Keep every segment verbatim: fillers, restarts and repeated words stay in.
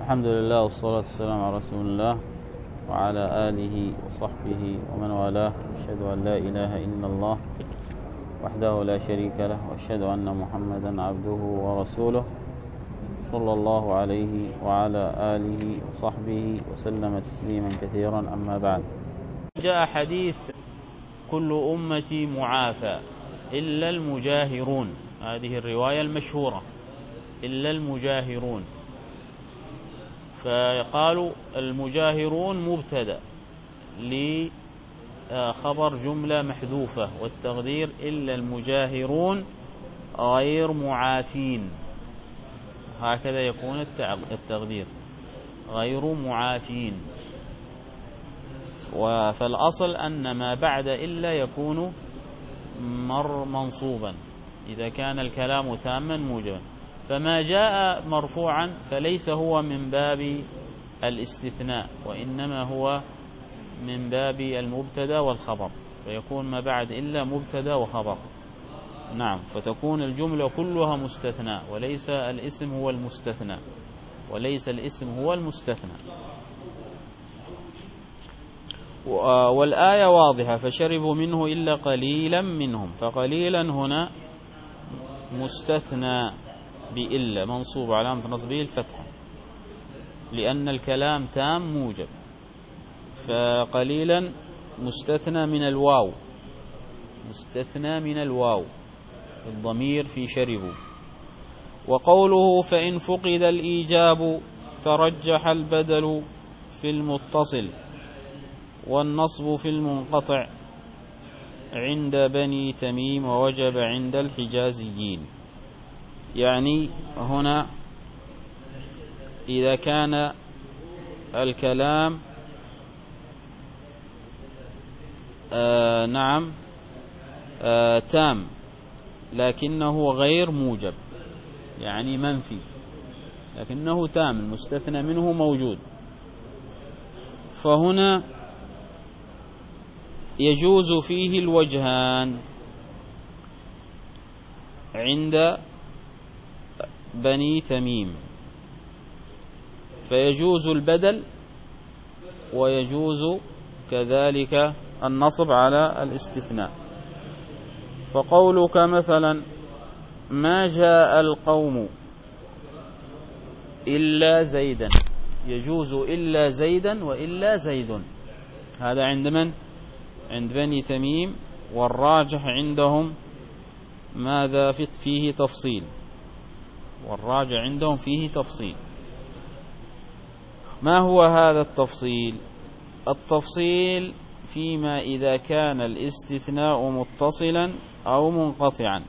الحمد لله والصلاة والسلام على رسول الله وعلى آله وصحبه ومن والاه. أشهد أن لا إله إلا الله وحده لا شريك له، وأشهد أن محمدا عبده ورسوله صلى الله عليه وعلى آله وصحبه وسلم تسليما كثيرا. أما بعد، جاء حديث كل أمتي معافى إلا المجاهرون، هذه الرواية المشهورة، إلا المجاهرون. فقالوا المجاهرون مبتدأ لخبر جملة محذوفة، والتقدير إلا المجاهرون غير معافين، هكذا يكون التقدير غير معافين. فالأصل أن ما بعد إلا يكون مر منصوبا إذا كان الكلام تاما موجبا، فما جاء مرفوعا فليس هو من باب الاستثناء، وإنما هو من باب المبتدا والخبر، فيكون ما بعد إلا مبتدا وخبر. نعم، فتكون الجملة كلها مستثنى، وليس الاسم هو المستثنى، وليس الاسم هو المستثنى. والآية واضحة، فشربوا منه إلا قليلا منهم، فقليلا هنا مستثنى بإلا منصوب علامة نصبه الفتحة لأن الكلام تام موجب، فقليلا مستثنى من الواو، مستثنى من الواو الضمير في شربوا. وقوله فإن فقد الإيجاب ترجح البدل في المتصل والنصب في المنقطع عند بني تميم ووجب عند الحجازيين. يعني هنا إذا كان الكلام آه نعم آه تام لكنه غير موجب، يعني منفي لكنه تام، المستثنى منه موجود، فهنا يجوز فيه الوجهان عند بني تميم، فيجوز البدل ويجوز كذلك النصب على الاستثناء. فقولك مثلا ما جاء القوم إلا زيدا، يجوز إلا زيدا وإلا زيد، هذا عند من؟ عند بني تميم، والراجح عندهم ماذا فيه تفصيل، والراجع عندهم فيه تفصيل. ما هو هذا التفصيل؟ التفصيل فيما إذا كان الاستثناء متصلا أو منقطعا،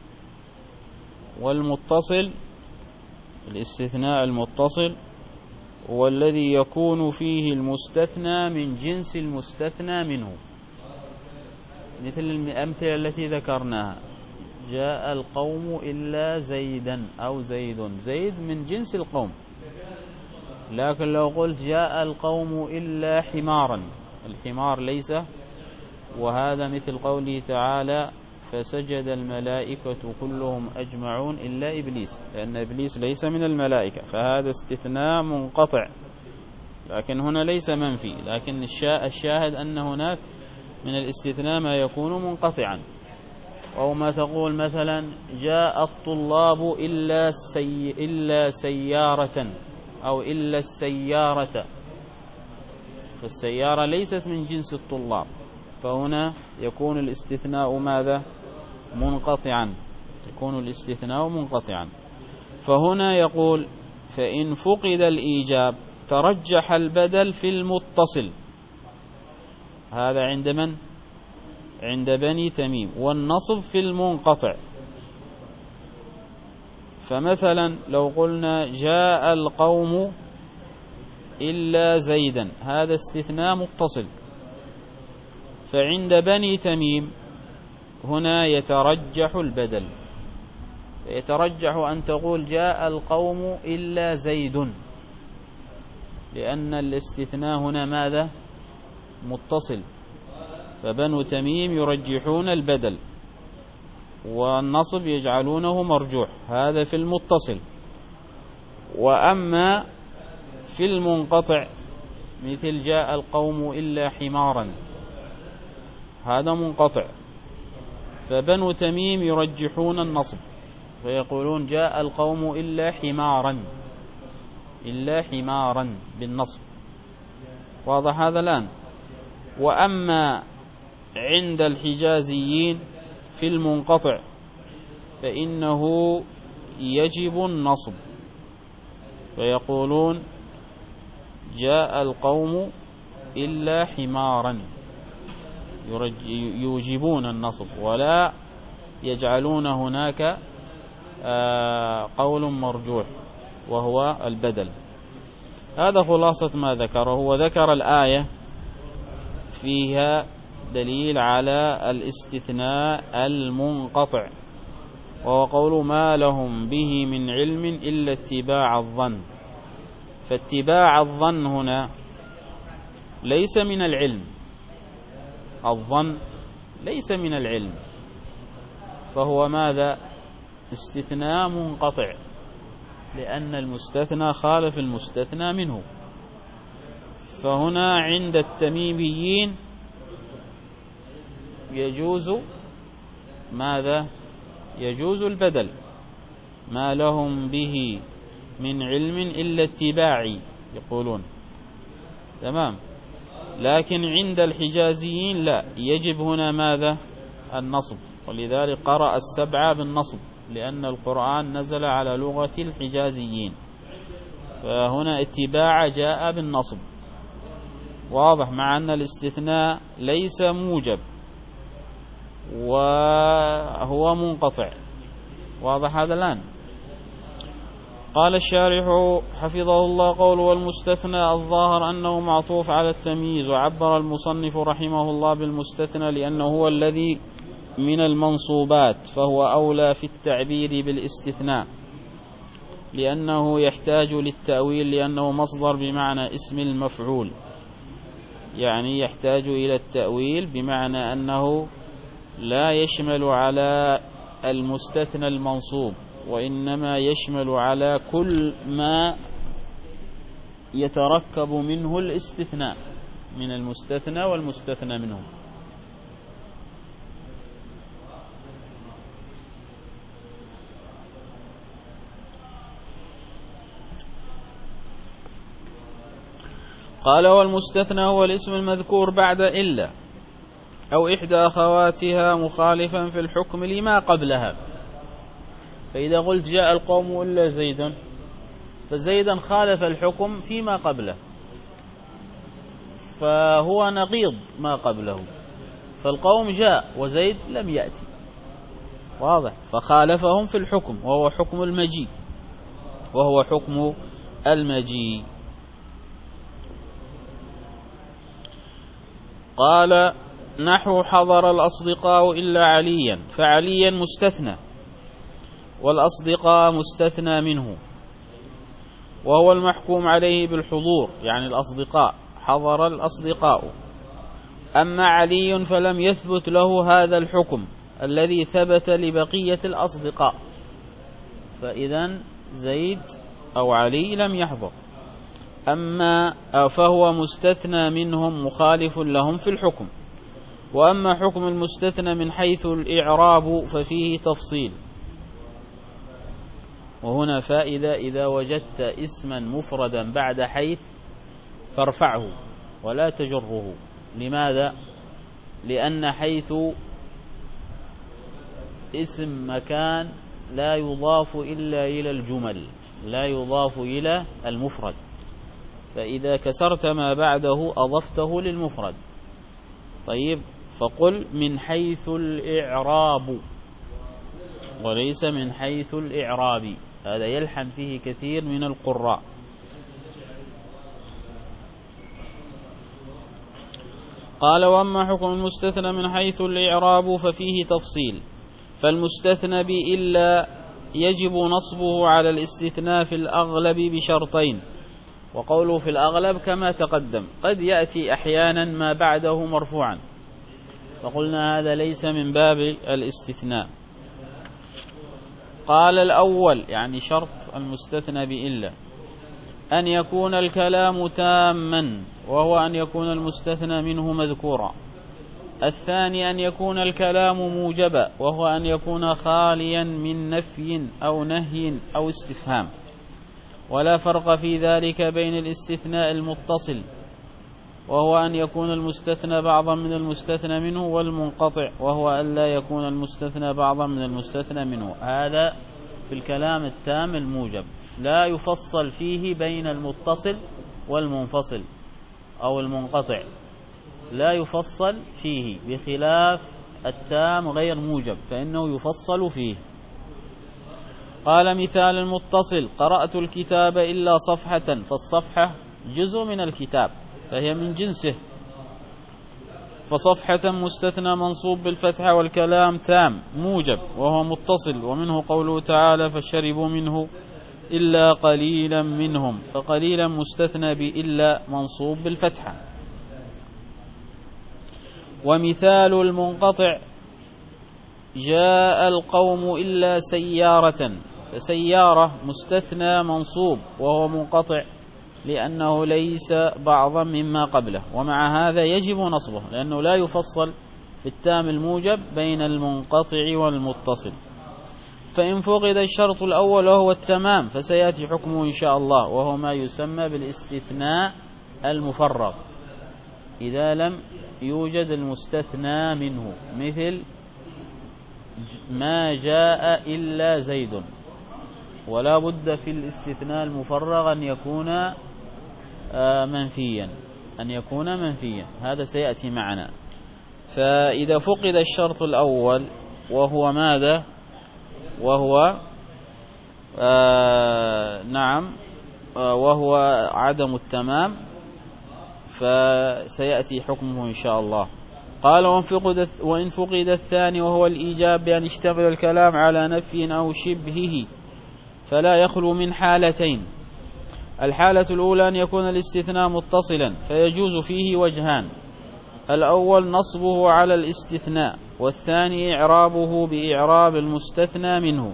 والمتصل الاستثناء المتصل والذي يكون فيه المستثنى من جنس المستثنى منه، مثل الأمثلة التي ذكرناها، جاء القوم إلا زيدا أو زيد، زيد من جنس القوم. لكن لو قلت جاء القوم إلا حمارا، الحمار ليس، وهذا مثل قوله تعالى فسجد الملائكة كلهم أجمعون إلا إبليس، لأن إبليس ليس من الملائكة، فهذا استثناء منقطع، لكن هنا ليس منفي، لكن الشاهد أن هناك من الاستثناء ما يكون منقطعا. أو ما تقول مثلا جاء الطلاب إلا, سي إلا سيارة أو إلا السيارة، فالسيارة ليست من جنس الطلاب، فهنا يكون الاستثناء ماذا؟ منقطعا، يكون الاستثناء منقطعا. فهنا يقول فإن فقد الإيجاب ترجح البدل في المتصل، هذا عند من؟ عند بني تميم، والنصب في المنقطع. فمثلا لو قلنا جاء القوم إلا زيدا، هذا استثناء متصل، فعند بني تميم هنا يترجح البدل، يترجح أن تقول جاء القوم إلا زيد، لأن الاستثناء هنا ماذا؟ متصل، فبنو تميم يرجحون البدل، والنصب يجعلونه مرجوح، هذا في المتصل. وأما في المنقطع مثل جاء القوم إلا حمارا، هذا منقطع، فبنو تميم يرجحون النصب فيقولون جاء القوم إلا حمارا، إلا حمارا بالنصب. واضح هذا الآن؟ وأما عند الحجازيين في المنقطع فإنه يجب النصب، فيقولون جاء القوم إلا حمارا، يوجبون النصب ولا يجعلون هناك قول مرجوح وهو البدل. هذا خلاصة ما ذكره. هو ذكر الآية فيها دليل على الاستثناء المنقطع، وهو قول ما لهم به من علم إلا اتباع الظن. فاتباع الظن هنا ليس من العلم، الظن ليس من العلم، فهو ماذا؟ استثناء منقطع، لأن المستثنى خالف المستثنى منه. فهنا عند التميميين يجوز ماذا؟ يجوز البدل، ما لهم به من علم إلا اتباعي يقولون، تمام. لكن عند الحجازيين لا، يجب هنا ماذا؟ النصب، ولذلك قرأ السبعة بالنصب لأن القرآن نزل على لغة الحجازيين، فهنا اتباع جاء بالنصب. واضح؟ مع أن الاستثناء ليس موجب وهو منقطع. واضح هذا الآن؟ قال الشارح حفظه الله قول والمستثنى الظاهر أنه معطوف على التمييز، وعبر المصنف رحمه الله بالمستثنى لأنه هو الذي من المنصوبات، فهو أولى في التعبير بالاستثناء لأنه يحتاج للتأويل، لأنه مصدر بمعنى اسم المفعول، يعني يحتاج إلى التأويل بمعنى أنه لا يشمل على المستثنى المنصوب، وإنما يشمل على كل ما يتركب منه الاستثناء من المستثنى والمستثنى منه. قال والمستثنى هو الاسم المذكور بعد إلا أو إحدى أخواتها مخالفا في الحكم لما قبلها. فإذا قلت جاء القوم إلا زيدا، فزيدا خالف الحكم فيما قبله، فهو نقيض ما قبله، فالقوم جاء وزيد لم يأتي. واضح؟ فخالفهم في الحكم وهو حكم المجيء، وهو حكم المجيء. قال نحو حضر الأصدقاء إلا عليا، فعليا مستثنى والأصدقاء مستثنى منه، وهو المحكوم عليه بالحضور، يعني الأصدقاء حضر الأصدقاء. أما علي فلم يثبت له هذا الحكم الذي ثبت لبقية الأصدقاء، فإذن زيد أو علي لم يحضر. أما فهو مستثنى منهم مخالف لهم في الحكم. وأما حكم المستثنى من حيث الإعراب ففيه تفصيل. وهنا فائدة: إذا وجدت اسما مفردا بعد حيث فارفعه ولا تجره. لماذا؟ لأن حيث اسم مكان لا يضاف إلا إلى الجمل، لا يضاف إلى المفرد، فإذا كسرت ما بعده أضفته للمفرد. طيب، فقل من حيث الإعراب وليس من حيث الإعراب، هذا يلحن فيه كثير من القراء. قال وأما حكم المستثنى من حيث الإعراب ففيه تفصيل. فالمستثنى بإلا يجب نصبه على الاستثناء في الأغلب بشرطين، وقوله في الأغلب كما تقدم، قد يأتي أحيانا ما بعده مرفوعا، فقلنا هذا ليس من باب الاستثناء. قال الأول يعني شرط المستثنى بإلا: أن يكون الكلام تاما وهو أن يكون المستثنى منه مذكورا. الثاني أن يكون الكلام موجبا وهو أن يكون خاليا من نفي أو نهي أو استفهام. ولا فرق في ذلك بين الاستثناء المتصل وهو أن يكون المستثنى بعضا من المستثنى منه والمنقطع وهو أن لا يكون المستثنى بعضا من المستثنى منه. هذا في الكلام التام الموجب، لا يفصل فيه بين المتصل والمنفصل أو المنقطع، لا يفصل فيه، بخلاف التام غير موجب فإنه يفصل فيه. قال مثال المتصل: قرأت الكتاب إلا صفحة، فالصفحة جزء من الكتاب فهي من جنسه، فصفحة مستثنى منصوب بالفتحة والكلام تام موجب وهو متصل. ومنه قوله تعالى: فشربوا منه إلا قليلا منهم، فقليلا مستثنى بإلا منصوب بالفتحة. ومثال المنقطع: جاء القوم إلا سيارة، فسيارة مستثنى منصوب وهو منقطع لأنه ليس بعضا مما قبله، ومع هذا يجب نصبه لأنه لا يفصل في التام الموجب بين المنقطع والمتصل. فإن فقد الشرط الأول وهو التمام فسيأتي حكمه إن شاء الله، وهو ما يسمى بالاستثناء المفرغ إذا لم يوجد المستثنى منه، مثل ما جاء إلا زيد. ولا بد في الاستثناء المفرغ أن يكون منفيا، أن يكون منفيا، هذا سيأتي معنا. فإذا فقد الشرط الأول وهو ماذا؟ وهو آه نعم آه وهو عدم التمام، فسيأتي حكمه إن شاء الله. قال: وإن فقد الثاني وهو الإيجاب بأن اشتمل الكلام على نفي أو شبهه فلا يخلو من حالتين. الحالة الأولى أن يكون الاستثناء متصلا فيجوز فيه وجهان: الأول نصبه على الاستثناء، والثاني إعرابه بإعراب المستثنى منه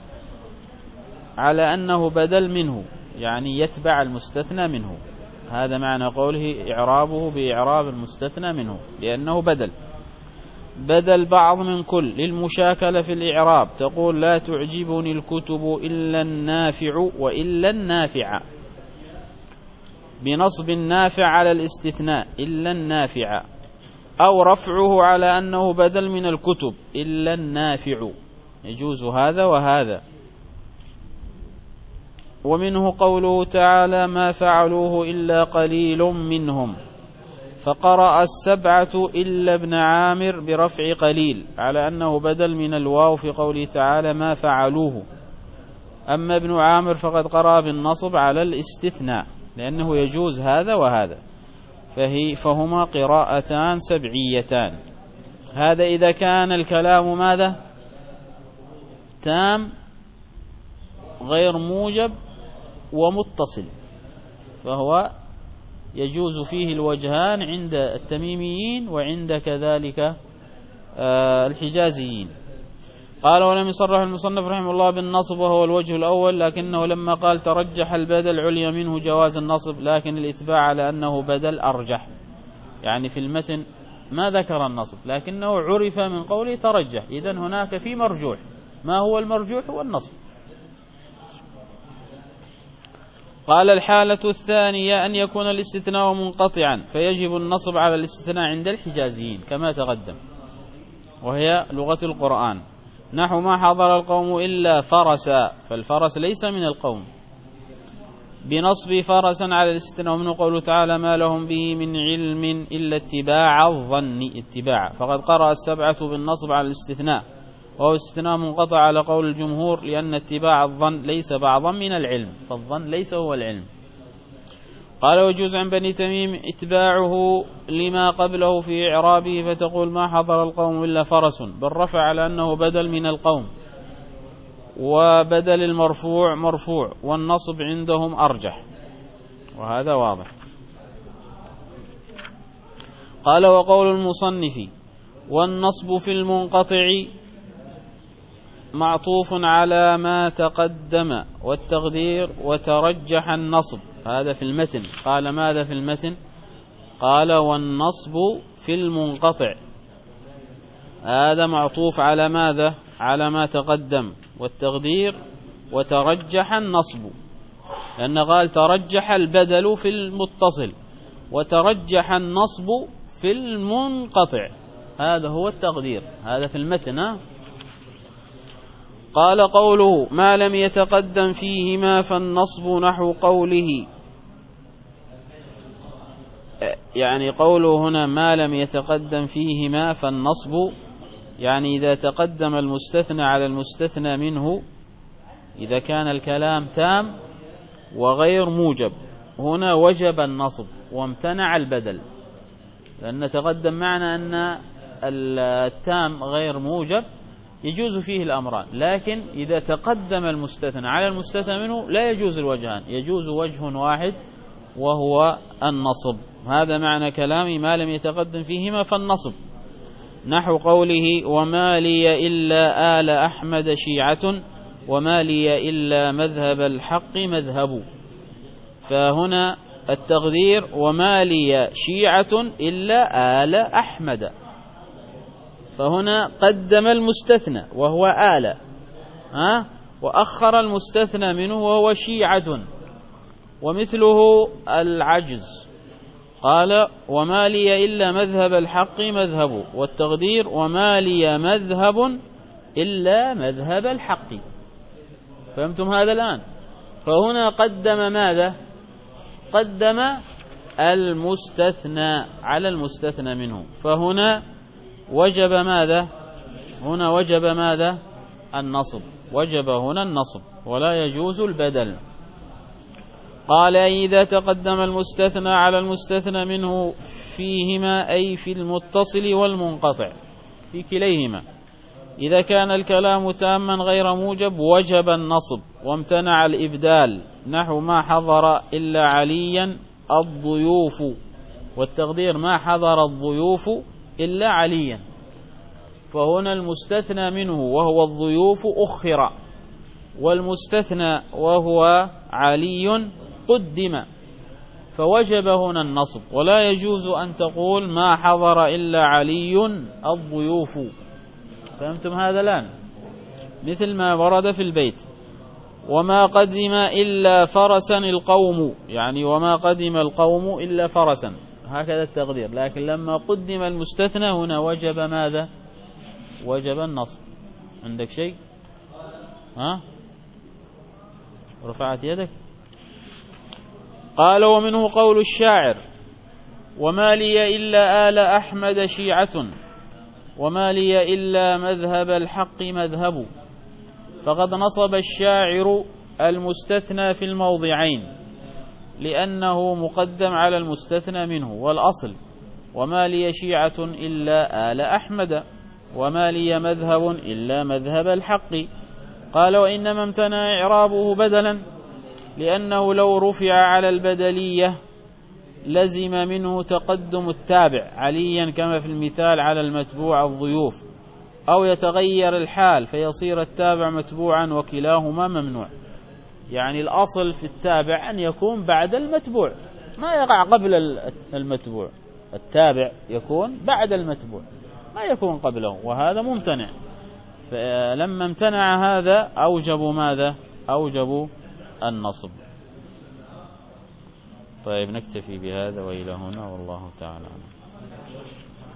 على أنه بدل منه، يعني يتبع المستثنى منه. هذا معنى قوله إعرابه بإعراب المستثنى منه، لأنه بدل بدل بعض من كل للمشاكلة في الإعراب. تقول: لا تعجبني الكتب إلا النافع وإلا النافع، بنصب النافع على الاستثناء إلا النافع، أو رفعه على أنه بدل من الكتب إلا النافع، يجوز هذا وهذا. ومنه قوله تعالى: ما فعلوه إلا قليل منهم، فقرأ السبعة إلا ابن عامر برفع قليل على أنه بدل من الواو في قوله تعالى: ما فعلوه. أما ابن عامر فقد قرأ بالنصب على الاستثناء، لأنه يجوز هذا وهذا، فهي فهما قراءتان سبعيتان. هذا إذا كان الكلام ماذا؟ تام غير موجب ومتصل، فهو يجوز فيه الوجهان عند التميميين وعند كذلك الحجازيين. قال: ولم يصرح المصنف رحمه الله بالنصب وهو الوجه الأول، لكنه لما قال ترجح البدل علي منه جواز النصب، لكن الاتباع على أنه بدل أرجح. يعني في المتن ما ذكر النصب لكنه عرف من قوله ترجح، إذن هناك في مرجوح. ما هو المرجوح؟ هو النصب. قال: الحالة الثانية أن يكون الاستثناء منقطعا فيجب النصب على الاستثناء عند الحجازيين كما تقدم، وهي لغة القرآن. نحو: ما حضر القوم إلا فرسا، فالفرس ليس من القوم، بنصب فرسا على الاستثناء. ومنه قوله تعالى: ما لهم به من علم إلا اتباع الظن، اتباع. فقد قرأ السبعة بالنصب على الاستثناء، وهو استثناء منقطع على قول الجمهور، لأن اتباع الظن ليس بعضا من العلم، فالظن ليس هو العلم. قال: ويجوز عن بني تميم اتباعه لما قبله في إعرابه، فتقول: ما حضر القوم إلا فرس، بالرفع على أنه بدل من القوم، وبدل المرفوع مرفوع، والنصب عندهم أرجح، وهذا واضح. قال: وقول المصنف: والنصب في المنقطع معطوف على ما تقدم، والتقدير وترجح النصب. هذا في المتن. قال ماذا في المتن؟ قال والنصب في المنقطع. هذا معطوف على ماذا؟ على ما تقدم. والتقدير وترجح النصب، لأن قال ترجح البدل في المتصل وترجح النصب في المنقطع. هذا هو التقدير، هذا في المتن. قال قوله ما لم يتقدم فيهما فالنصب نحو قوله، يعني قوله هنا ما لم يتقدم فيهما فالنصب، يعني إذا تقدم المستثنى على المستثنى منه، إذا كان الكلام تام وغير موجب، هنا وجب النصب وامتنع البدل، لأن تقدم معنا أن التام غير موجب يجوز فيه الأمران. لكن إذا تقدم المستثنى على المستثنى منه لا يجوز الوجهان، يجوز وجه واحد وهو النصب. هذا معنى كلامي ما لم يتقدم فيهما فالنصب، نحو قوله وما لي إلا آل أحمد شيعة وما لي إلا مذهب الحق مذهب. فهنا التقدير وما لي شيعة إلا آل أحمد، فهنا قدم المستثنى وهو آل، ها، وأخر المستثنى منه وهو شيعة. ومثله العجز، قال وما لي إلا مذهب الحق مذهب، والتقدير وما لي مذهب إلا مذهب الحق. فهمتم هذا الآن؟ فهنا قدم ماذا؟ قدم المستثنى على المستثنى منه، فهنا وجب ماذا؟ هنا وجب ماذا؟ النصب، وجب هنا النصب ولا يجوز البدل. قال إذا تقدم المستثنى على المستثنى منه فيهما، أي في المتصل والمنقطع، في كليهما، إذا كان الكلام تاما غير موجب وجب النصب وامتنع الإبدال، نحو ما حضر إلا عليا الضيوف، والتقدير ما حضر الضيوف إلا عليا. فهنا المستثنى منه وهو الضيوف أخر، والمستثنى وهو علي قدم، فوجب هنا النصب، ولا يجوز أن تقول ما حضر إلا علي الضيوف. فهمتم هذا الآن؟ مثل ما ورد في البيت وما قدم إلا فرسا القوم، يعني وما قدم القوم إلا فرسا، هكذا التقدير. لكن لما قدم المستثنى هنا وجب ماذا؟ وجب النصب. عندك شيء؟ ها؟ رفعت يدك؟ قال ومنه قول الشاعر وما لي إلا آل أحمد شيعة وما لي إلا مذهب الحق مذهب. فقد نصب الشاعر المستثنى في الموضعين لأنه مقدم على المستثنى منه، والأصل وما لي شيعة إلا آل أحمد وما لي مذهب إلا مذهب الحق. قال وإنما امتنع إعرابه بدلا، لأنه لو رفع على البدلية لزم منه تقدم التابع عليا كما في المثال على المتبوع الضيوف، أو يتغير الحال فيصير التابع متبوعا وكلاهما ممنوع. يعني الأصل في التابع أن يكون بعد المتبوع، ما يقع قبل المتبوع، التابع يكون بعد المتبوع ما يكون قبله، وهذا ممتنع. فلما امتنع هذا أوجبوا ماذا؟ أوجبوا النصب. طيب نكتفي بهذا وإلى هنا، والله تعالى أعلم.